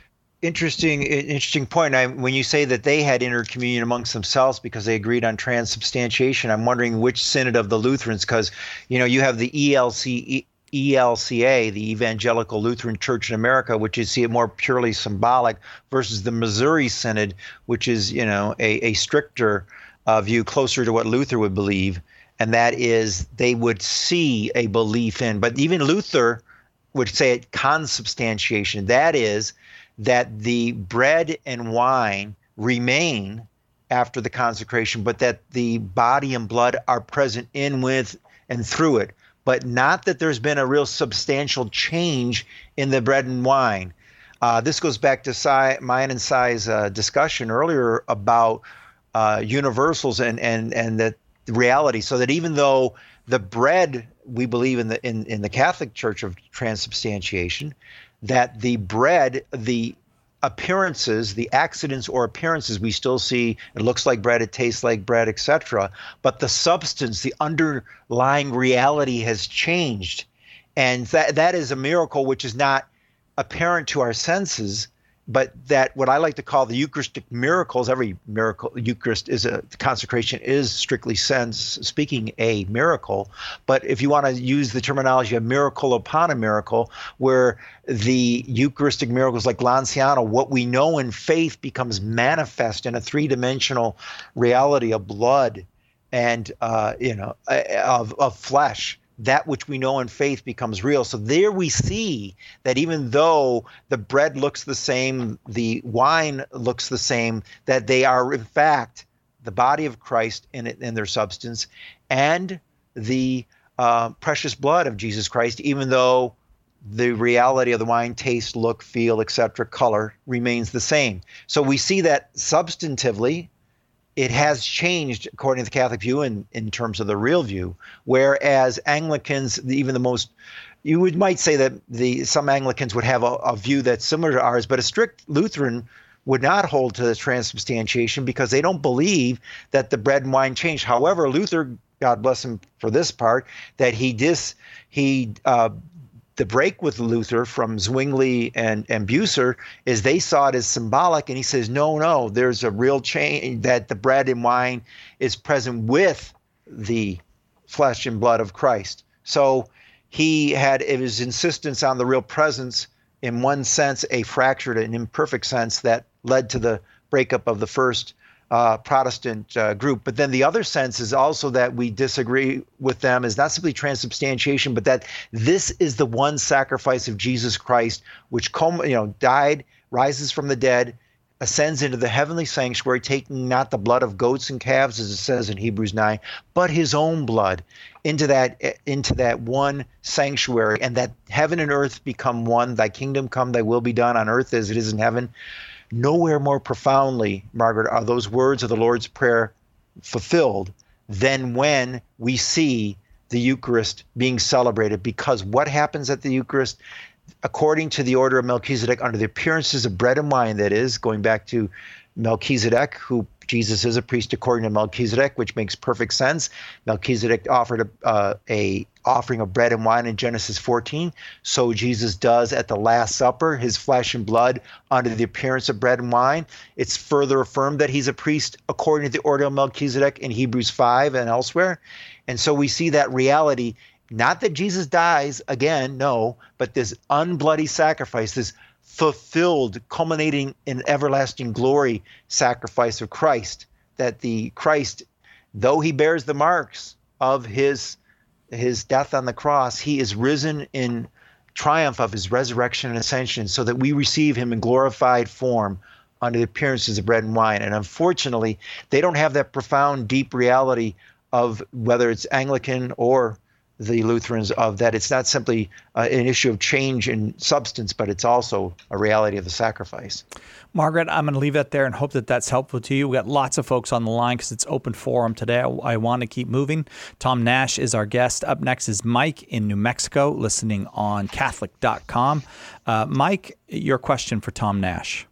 interesting, interesting point. I, when you say that they had intercommunion amongst themselves because they agreed on transubstantiation, I'm wondering which synod of the Lutherans, because you know you have the E L C, E L C A, the Evangelical Lutheran Church in America, which is see it more purely symbolic, versus the Missouri Synod, which is you know a, a stricter uh, view, closer to what Luther would believe, and that is they would see a belief in. But even Luther would say it consubstantiation. That is, that the bread and wine remain after the consecration, but that the body and blood are present in, with, and through it, but not that there's been a real substantial change in the bread and wine. Uh, this goes back to Cy, mine and Cy's uh, discussion earlier about uh, universals and and and the reality, so that even though the bread, we believe in the in, in the Catholic Church of transubstantiation, that the bread, the appearances, the accidents or appearances, we still see it looks like bread, it tastes like bread, et cetera. But the substance, the underlying reality has changed. And that that is a miracle which is not apparent to our senses, but that what I like to call the Eucharistic miracles, every miracle, Eucharist is a, consecration is strictly sense speaking a miracle. But if you want to use the terminology of miracle upon a miracle, where the Eucharistic miracles like Lanciano, what we know in faith becomes manifest in a three-dimensional reality of blood and, uh, you know, of, of flesh. That which we know in faith becomes real. So there we see that even though the bread looks the same, the wine looks the same, that they are in fact the body of Christ in, in their substance and the uh, precious blood of Jesus Christ, even though the reality of the wine, taste, look, feel, et cetera, color remains the same. So we see that substantively, it has changed according to the Catholic view in, in terms of the real view, whereas Anglicans, even the most, you would might say that the some Anglicans would have a, a view that's similar to ours, but a strict Lutheran would not hold to the transubstantiation because they don't believe that the bread and wine changed. However, Luther, God bless him for this part, that he dis he uh, the break with Luther from Zwingli and, and Bucer is they saw it as symbolic, and he says, no, no, there's a real change, that the bread and wine is present with the flesh and blood of Christ. So he had his insistence on the real presence, in one sense, a fractured and imperfect sense that led to the breakup of the first Uh, Protestant uh, group. But then the other sense is also that we disagree with them is not simply transubstantiation, but that this is the one sacrifice of Jesus Christ, which you know died, rises from the dead, ascends into the heavenly sanctuary, taking not the blood of goats and calves, as it says in Hebrews nine, but his own blood into that into that one sanctuary, and that heaven and earth become one. Thy kingdom come, thy will be done on earth as it is in heaven. Nowhere more profoundly, Margaret, are those words of the Lord's Prayer fulfilled than when we see the Eucharist being celebrated. Because what happens at the Eucharist, according to the order of Melchizedek, under the appearances of bread and wine, that is, going back to Melchizedek, who Jesus is a priest according to Melchizedek, which makes perfect sense. Melchizedek offered a, uh, a offering of bread and wine in Genesis fourteen. So Jesus does at the Last Supper, his flesh and blood under the appearance of bread and wine. It's further affirmed that he's a priest according to the order of Melchizedek in Hebrews five and elsewhere. And so we see that reality, not that Jesus dies again, no, but this unbloody sacrifice, this fulfilled, culminating in everlasting glory sacrifice of Christ, that the Christ, though he bears the marks of his his death on the cross, he is risen in triumph of his resurrection and ascension, so that we receive him in glorified form under the appearances of bread and wine. And unfortunately, they don't have that profound, deep reality of whether it's Anglican or the Lutherans, of that it's not simply uh, an issue of change in substance, but it's also a reality of the sacrifice. Margaret, I'm going to leave that there and hope that that's helpful to you. We've got lots of folks on the line because it's open forum today. I, I want to keep moving. Tom Nash is our guest. Up next is Mike in New Mexico, listening on Catholic dot com. Uh, Mike, your question for Tom Nash.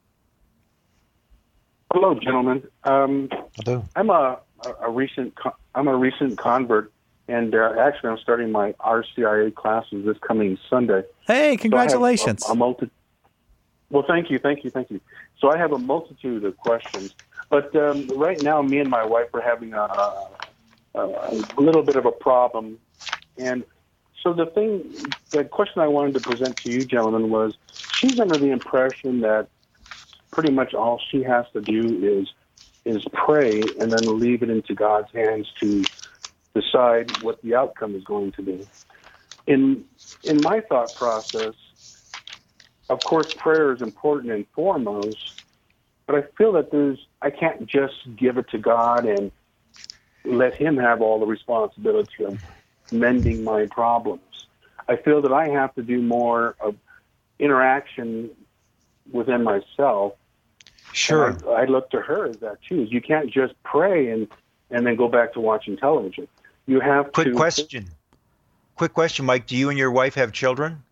Hello, gentlemen. Um, Hello. I'm a, a recent I'm a recent convert. And uh, actually, I'm starting my R C I A classes this coming Sunday. Hey, congratulations! So I have a, a multi- Well, thank you, thank you, thank you. So I have a multitude of questions, but um, right now, me and my wife are having a, a, a little bit of a problem, and so the thing, the question I wanted to present to you, gentlemen, was she's under the impression that pretty much all she has to do is is pray and then leave it into God's hands to decide what the outcome is going to be. In in my thought process, of course, prayer is important and foremost, but I feel that there's I can't just give it to God and let Him have all the responsibility of mending my problems. I feel that I have to do more of interaction within myself. Sure. I, I look to her as that too. You can't just pray and, and then go back to watching television. You have Quick to... Quick question. Quick question, Mike. Do you and your wife have children?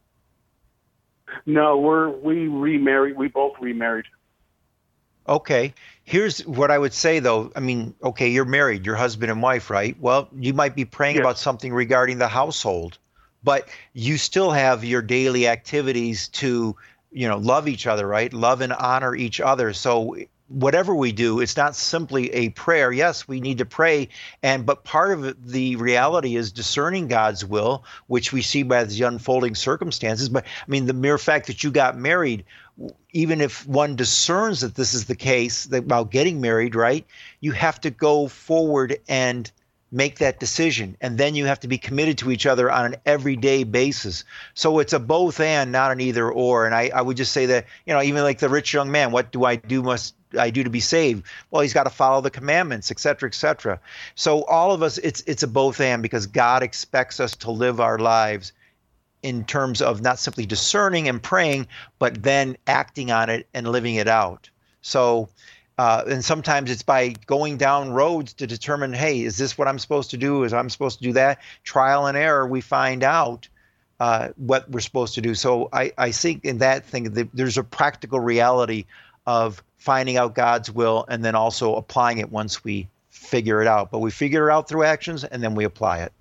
No, we're we remarried. We both remarried. Okay. Here's what I would say, though. I mean, okay, you're married, you're husband and wife, right? Well, you might be praying yes. about something regarding the household, but you still have your daily activities to, you know, love each other, right? Love and honor each other. So whatever we do, it's not simply a prayer. Yes, we need to pray, and but part of it, the reality is discerning God's will, which we see by the unfolding circumstances. But I mean, the mere fact that you got married, even if one discerns that this is the case, that about getting married, right, you have to go forward and make that decision. And then you have to be committed to each other on an everyday basis. So it's a both and, not an either or. And I, I would just say that, you know, even like the rich young man, what do I do must I do to be saved? Well, he's got to follow the commandments, et cetera, et cetera. So all of us, it's it's a both and, because God expects us to live our lives in terms of not simply discerning and praying, but then acting on it and living it out. So, uh, and sometimes it's by going down roads to determine, hey, is this what I'm supposed to do? Is I'm supposed to do that? Trial and error, we find out uh, what we're supposed to do. So I, I think in that thing, that there's a practical reality of finding out God's will and then also applying it once we figure it out. But we figure it out through actions and then we apply it.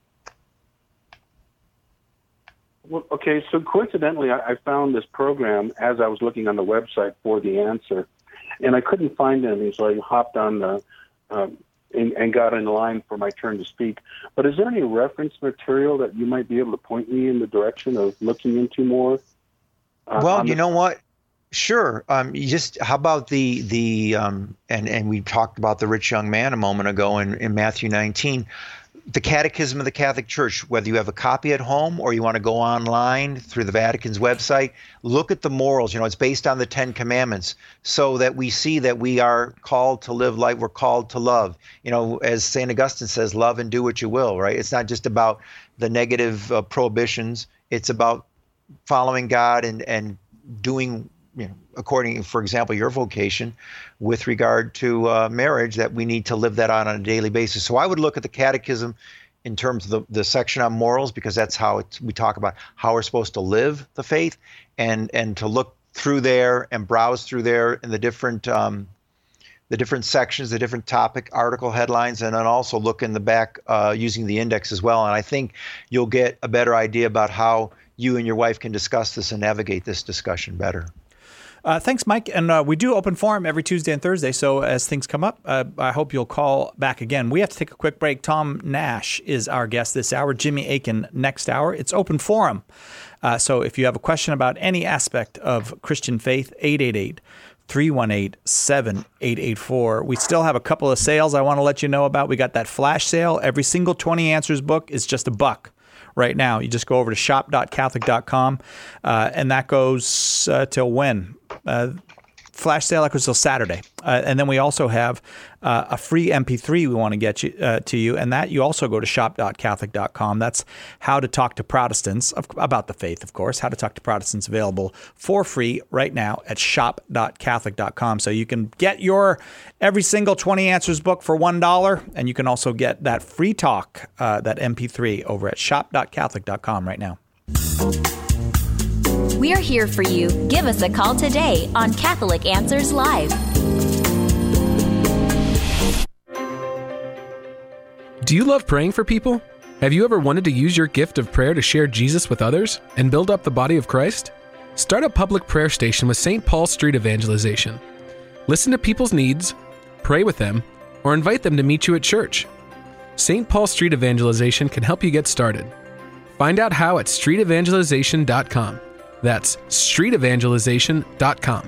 Well, okay, so coincidentally, I, I found this program as I was looking on the website for the answer, and I couldn't find anything, so I hopped on the, um, and, and got in line for my turn to speak. But is there any reference material that you might be able to point me in the direction of looking into more? Uh, well, you the- know what? Sure. Um, you just how about the the um, and and we talked about the rich young man a moment ago in, in Matthew nineteen. The Catechism of the Catholic Church, whether you have a copy at home or you want to go online through the Vatican's website, look at the morals. You know, it's based on the Ten Commandments, so that we see that we are called to live life. We're called to love. You know, as Saint Augustine says, love and do what you will, right? It's not just about the negative uh, prohibitions. It's about following God and, and doing, you know, according, for example, your vocation with regard to uh, marriage, that we need to live that out on a daily basis. So I would look at the Catechism in terms of the, the section on morals, because that's how it's, we talk about how we're supposed to live the faith, and and to look through there and browse through there in the different um, the different sections, the different topic article headlines, and then also look in the back uh, using the index as well. And I think you'll get a better idea about how you and your wife can discuss this and navigate this discussion better. Uh, thanks, Mike. And uh, we do open forum every Tuesday and Thursday. So as things come up, uh, I hope you'll call back again. We have to take a quick break. Tom Nash is our guest this hour. Jimmy Akin next hour. It's open forum. Uh, so if you have a question about any aspect of Christian faith, eight eight eight, three one eight, seven eight eight four. We still have a couple of sales I want to let you know about. We got that flash sale. Every single twenty Answers book is just a buck. Right now, you just go over to shop dot catholic dot com, uh, and that goes uh, till when? Uh, flash sale that goes till Saturday. Uh, and then we also have uh, a free M P three we want to get you, uh, to you, and that you also go to shop dot catholic dot com. That's how to talk to Protestants of, about the faith, of course. How to talk to Protestants, available for free right now at shop dot catholic dot com. So you can get your every single twenty Answers book for one dollar, and you can also get that free talk, uh, that M P three, over at shop dot catholic dot com right now. We're here for you. Give us a call today on Catholic Answers Live. Do you love praying for people? Have you ever wanted to use your gift of prayer to share Jesus with others and build up the body of Christ? Start a public prayer station with Saint Paul Street Evangelization. Listen to people's needs, pray with them, or invite them to meet you at church. Saint Paul Street Evangelization can help you get started. Find out how at street evangelization dot com. That's street evangelization dot com.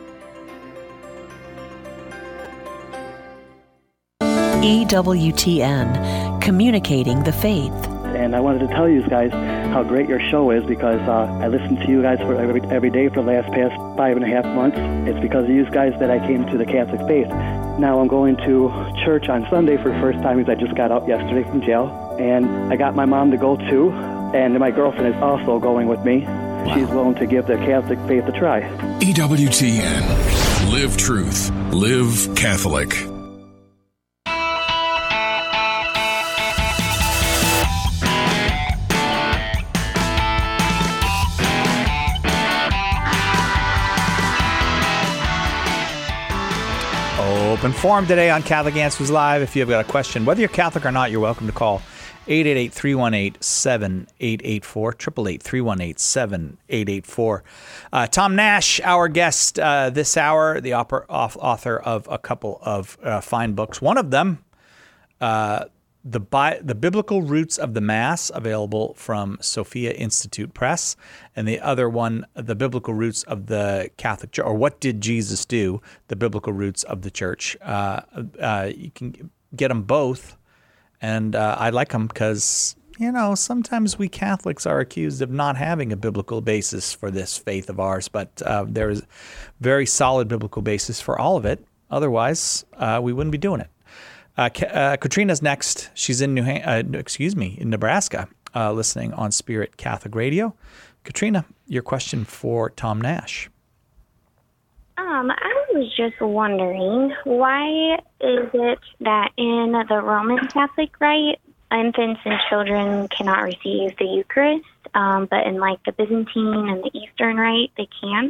E W T N, Communicating the Faith. And I wanted to tell you guys how great your show is because uh, I listen to you guys for every, every day for the last past five and a half months. It's because of you guys that I came to the Catholic faith. Now I'm going to church on Sunday for the first time because I just got out yesterday from jail. And I got my mom to go too, and my girlfriend is also going with me. Wow. She's willing to give the Catholic faith a try. E W T N. Live truth. Live Catholic. Open forum today on Catholic Answers Live. If you've got a question, whether you're Catholic or not, you're welcome to call eight eight eight, three one eight, seven eight eight four, eight eight eight, three one eight, seven eight eight four. Uh, Tom Nash, our guest uh, this hour, the opera, author of a couple of uh, fine books. One of them, uh, the, Bi- the Biblical Roots of the Mass, available from Sophia Institute Press, and the other one, The Biblical Roots of the Catholic Church, or What Did Jesus Do? The Biblical Roots of the Church. Uh, uh, you can get them both, and uh, I like them because, you know, sometimes we Catholics are accused of not having a biblical basis for this faith of ours, but uh, there is very solid biblical basis for all of it. Otherwise, uh, we wouldn't be doing it. Uh, uh, Katrina's next. She's in New, uh, excuse me, in Nebraska, uh, listening on Spirit Catholic Radio. Katrina, your question for Tom Nash. Um, I was just wondering, why is it that in the Roman Catholic rite, infants and children cannot receive the Eucharist, um, but in like the Byzantine and the Eastern rite, they can?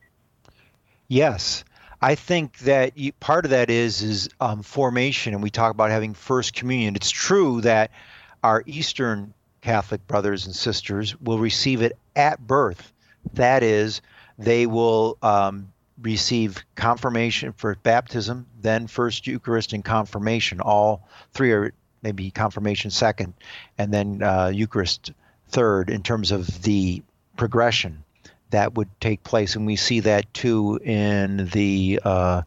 Yes. I think that you, part of that is is um, formation, and we talk about having First Communion. It's true that our Eastern Catholic brothers and sisters will receive it at birth. That is, they will um, receive confirmation for baptism, then First Eucharist and confirmation. All three are maybe confirmation second, and then uh, Eucharist third in terms of the progression that would take place, and we see that too in the uh,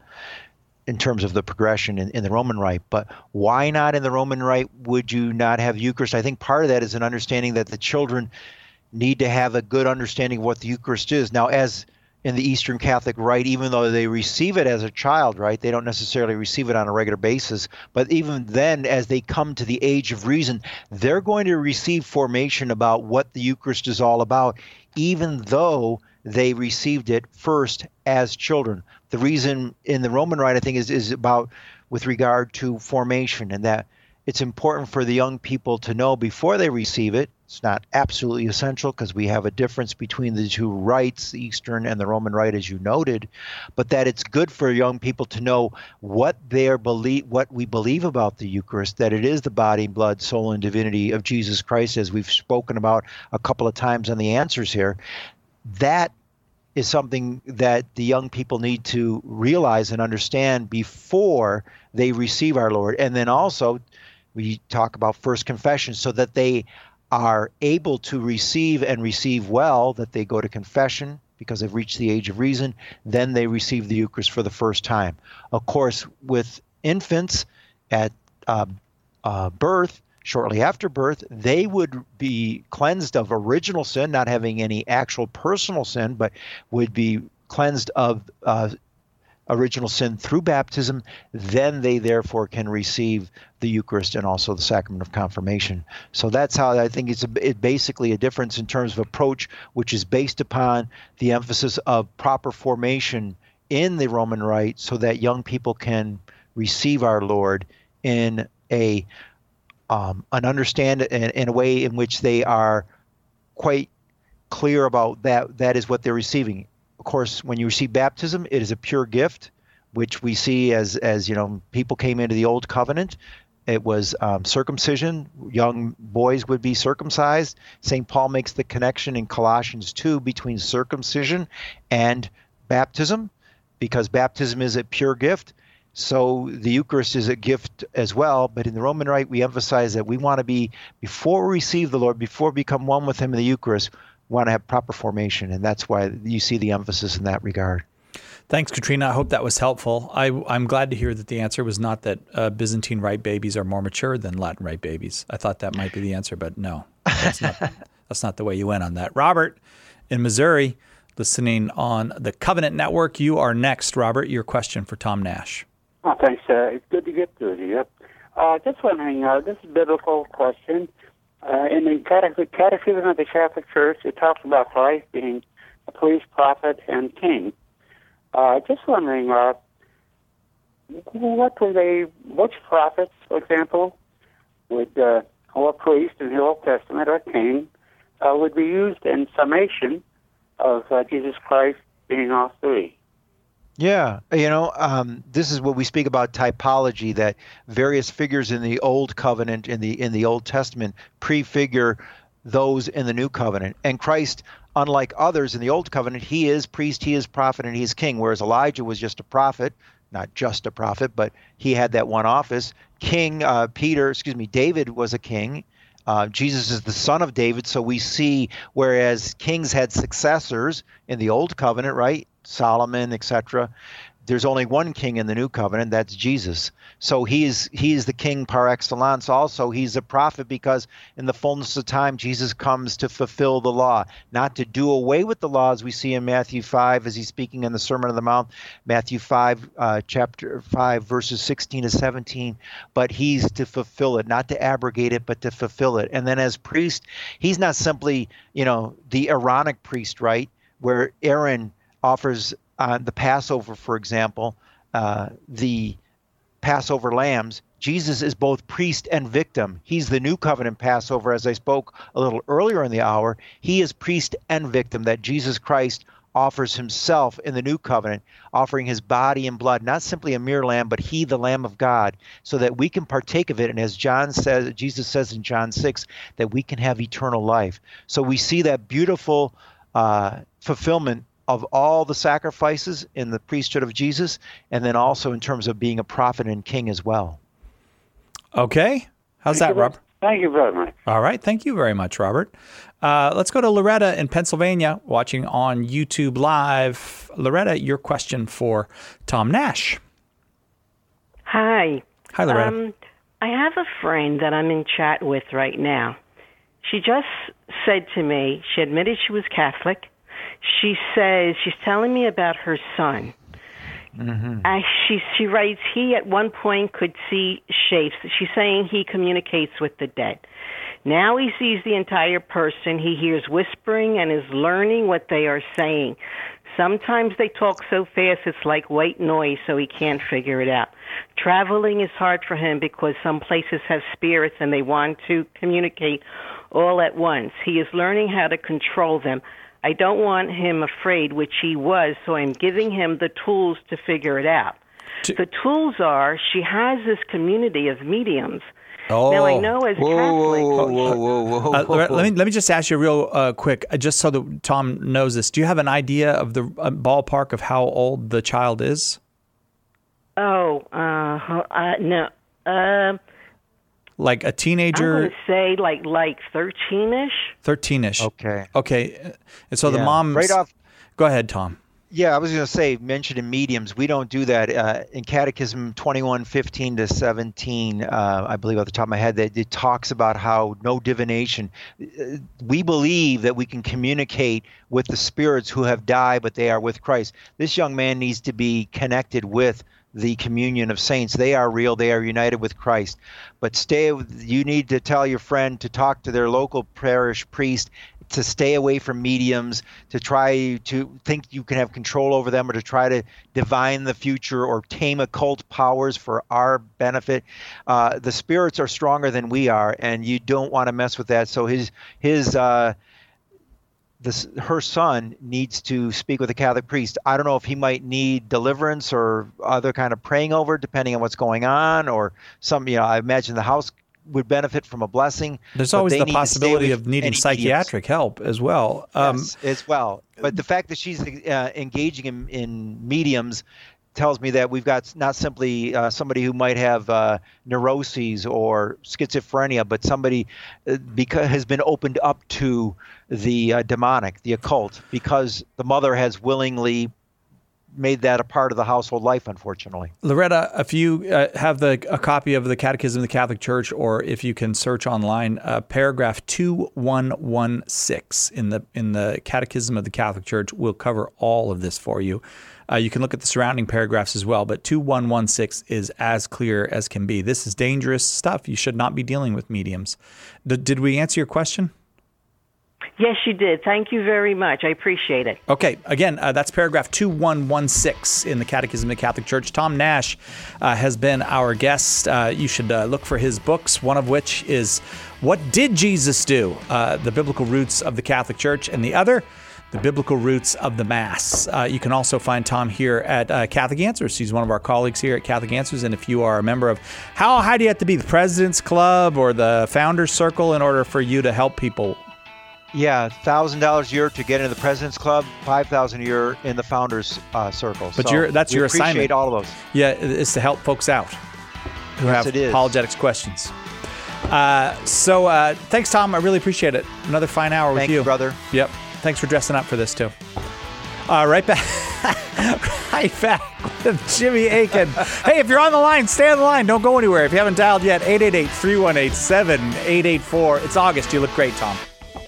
in terms of the progression in, in the Roman Rite. But why not in the Roman Rite would you not have Eucharist? I think part of that is an understanding that the children need to have a good understanding of what the Eucharist is. Now, as in the Eastern Catholic Rite, even though they receive it as a child, right, they don't necessarily receive it on a regular basis. But even then, as they come to the age of reason, they're going to receive formation about what the Eucharist is all about, even though they received it first as children. The reason in the Roman Rite, I think, is, is about with regard to formation, and that it's important for the young people to know before they receive it. It's not absolutely essential because we have a difference between the two rites, the Eastern and the Roman Rite, as you noted, but that it's good for young people to know what their believe, what we believe about the Eucharist, that it is the body, blood, soul, and divinity of Jesus Christ, as we've spoken about a couple of times on the answers here. That is something that the young people need to realize and understand before they receive our Lord. And then also, we talk about first confession so that they are able to receive and receive well, that they go to confession because they've reached the age of reason, then they receive the Eucharist for the first time. Of course, with infants at uh, uh, birth, shortly after birth, they would be cleansed of original sin, not having any actual personal sin, but would be cleansed of uh, original sin through baptism. Then they therefore can receive the Eucharist and also the sacrament of confirmation. So that's how I think it's a, it basically a difference in terms of approach, which is based upon the emphasis of proper formation in the Roman Rite so that young people can receive our Lord in a um, an understand in, in a way in which they are quite clear about that that is what they're receiving. Of course, when you receive baptism, it is a pure gift, which we see as, as you know, people came into the Old Covenant. It was um, circumcision. Young boys would be circumcised. Saint Paul makes the connection in Colossians two between circumcision and baptism, because baptism is a pure gift. So the Eucharist is a gift as well. But in the Roman Rite, we emphasize that we want to be, before we receive the Lord, before we become one with him in the Eucharist, we want to have proper formation. And that's why you see the emphasis in that regard. Thanks, Katrina. I hope that was helpful. I, I'm glad to hear that the answer was not that uh, Byzantine Rite babies are more mature than Latin Rite babies. I thought that might be the answer, but no, that's not, that's not the way you went on that. Robert in Missouri, listening on the Covenant Network. You are next, Robert. Your question for Tom Nash. Oh, thanks. Uh, it's good to get to you. Uh, just wondering, uh, this is a biblical question. Uh, in the Catech- Catechism of the Catholic Church, it talks about Christ being a priest, prophet, and king. Uh, just wondering, uh, what were they, which prophets, for example, would, uh, or priest in the Old Testament or king, uh, would be used in summation of uh, Jesus Christ being all three? Yeah, you know, um, this is what we speak about typology, that various figures in the Old Covenant, in the in the Old Testament, prefigure those in the New Covenant. And Christ, unlike others in the Old Covenant, he is priest, he is prophet, and he is king, whereas Elijah was just a prophet, not just a prophet, but he had that one office. King uh, Peter, excuse me, David was a king. Uh, Jesus is the son of David, so we see, whereas kings had successors in the Old Covenant, right? Solomon, et cetera. There's only one king in the New Covenant, that's Jesus. So he's he's the king par excellence. Also, he's a prophet because in the fullness of time, Jesus comes to fulfill the law, not to do away with the law, as we see in Matthew five, as he's speaking in the Sermon on the Mount, Matthew five, uh, chapter five, verses sixteen to seventeen, but he's to fulfill it, not to abrogate it, but to fulfill it. And then as priest, he's not simply, you know, the Aaronic priest, right, where Aaron offers uh, the Passover, for example, uh, the Passover lambs. Jesus is both priest and victim. He's the New Covenant Passover, as I spoke a little earlier in the hour. He is priest and victim, that Jesus Christ offers himself in the New Covenant, offering his body and blood, not simply a mere lamb, but he, the Lamb of God, so that we can partake of it. And as John says, Jesus says in John six, that we can have eternal life. So we see that beautiful uh, fulfillment of all the sacrifices in the priesthood of Jesus, and then also in terms of being a prophet and king as well. Okay. How's that, Robert? Thank you very much. All right. Thank you very much, Robert. Uh, let's go to Loretta in Pennsylvania, watching on YouTube Live. Loretta, your question for Tom Nash. Hi. Hi, Loretta. Um, I have a friend that I'm in chat with right now. She just said to me, she admitted she was Catholic. She says, she's telling me about her son. Mm-hmm. Uh, she she writes, he at one point could see shapes. She's saying he communicates with the dead. Now he sees the entire person. He hears whispering and is learning what they are saying. Sometimes they talk so fast it's like white noise, so he can't figure it out. Traveling is hard for him because some places have spirits and they want to communicate all at once. He is learning how to control them. I don't want him afraid, which he was, so I'm giving him the tools to figure it out. To- the tools are, she has this community of mediums. Oh. Now, I know as a whoa, Catholic... Whoa, whoa, whoa, whoa, uh, Loretta, let me let me just ask you real uh, quick, uh, just so that Tom knows this. Do you have an idea of the uh, ballpark of how old the child is? Oh, uh, uh, no. Uh, like a teenager? I'm going to say like like thirteen-ish. thirteen-ish. Okay. Okay. And so yeah. the mom... Right off... Go ahead, Tom. Yeah, I was going to say, mentioned in mediums, we don't do that. Uh, in Catechism twenty-one fifteen to seventeen, uh, I believe off the top of my head, that it talks about how no divination. We believe that we can communicate with the spirits who have died, but they are with Christ. This young man needs to be connected with the communion of saints. They are real. They are united with Christ. But stay. You need to tell your friend to talk to their local parish priest, to stay away from mediums, to try to think you can have control over them, or to try to divine the future or tame occult powers for our benefit. Uh, the spirits are stronger than we are, and you don't want to mess with that. So his his uh, this her son needs to speak with a Catholic priest. I don't know if he might need deliverance or other kind of praying over, depending on what's going on, or some. You know, I imagine the house would benefit from a blessing. There's always the possibility of needing psychiatric mediums. help as well. Um, yes, as well. But the fact that she's uh, engaging in, in mediums tells me that we've got not simply uh, somebody who might have uh, neuroses or schizophrenia, but somebody uh, because has been opened up to the uh, demonic, the occult, because the mother has willingly made that a part of the household life, unfortunately. Loretta, if you uh, have the a copy of the Catechism of the Catholic Church, or if you can search online, uh, paragraph two one one six in the in the Catechism of the Catholic Church will cover all of this for you. Uh, you can look at the surrounding paragraphs as well, but two one one six is as clear as can be. This is dangerous stuff. You should not be dealing with mediums. D- did we answer your question? Yes, you did. Thank you very much. I appreciate it. Okay. Again, uh, that's paragraph two one one six in the Catechism of the Catholic Church. Tom Nash uh, has been our guest. Uh, you should uh, look for his books, one of which is What Did Jesus Do? Uh, the Biblical Roots of the Catholic Church, and the other, The Biblical Roots of the Mass. Uh, you can also find Tom here at uh, Catholic Answers. He's one of our colleagues here at Catholic Answers. And if you are a member of, how high do you have to be, the President's Club or the Founders Circle, in order for you to help people? Yeah, one thousand dollars a year to get into the President's Club, five thousand dollars a year in the Founders uh, Circle. But so you're, that's we your appreciate assignment. all of those. Yeah, it's to help folks out who Yes, have it is. apologetics questions. Uh, so uh, thanks, Tom. I really appreciate it. Another fine hour with Thank you. you, brother. Yep. Thanks for dressing up for this, too. Uh, right back. right back with Jimmy Akin. Hey, if you're on the line, stay on the line. Don't go anywhere. If you haven't dialed yet, eight eight eight, three one eight, seven eight eight four. It's August. You look great, Tom.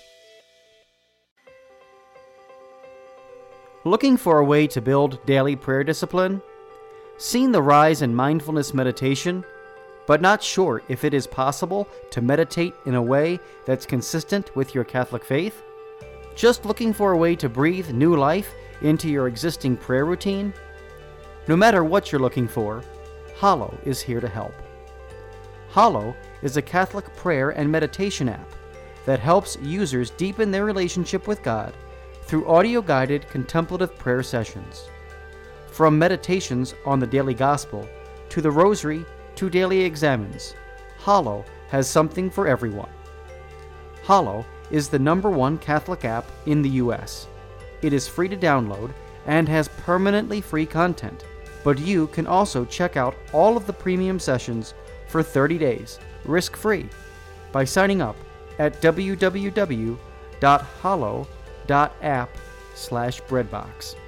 Looking for a way to build daily prayer discipline? Seen the rise in mindfulness meditation, but not sure if it is possible to meditate in a way that's consistent with your Catholic faith? Just looking for a way to breathe new life into your existing prayer routine? No matter what you're looking for, Hallow is here to help. Hallow is a Catholic prayer and meditation app that helps users deepen their relationship with God through audio-guided contemplative prayer sessions. From meditations on the daily gospel to the rosary to daily examines, Hallow has something for everyone. Hallow is the number one Catholic app in the U S. It is free to download and has permanently free content, but you can also check out all of the premium sessions for thirty days, risk-free, by signing up at w w w dot hallow dot app slash breadbox.